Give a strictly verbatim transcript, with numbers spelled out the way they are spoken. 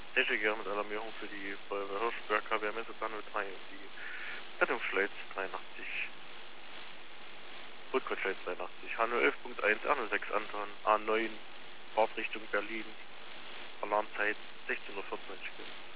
Techniker mit Alarmierung für die Feuerwehr Hirschberg, K W M Messepan null drei und die Rettungsschleiz dreiundachtzig. Rückwärtsschleiz dreiundachtzig. H null elf Punkt eins, R null sechs Anton, A neun, Fahrtrichtung Berlin. Alarmzeit sechzehn Uhr vierzehn.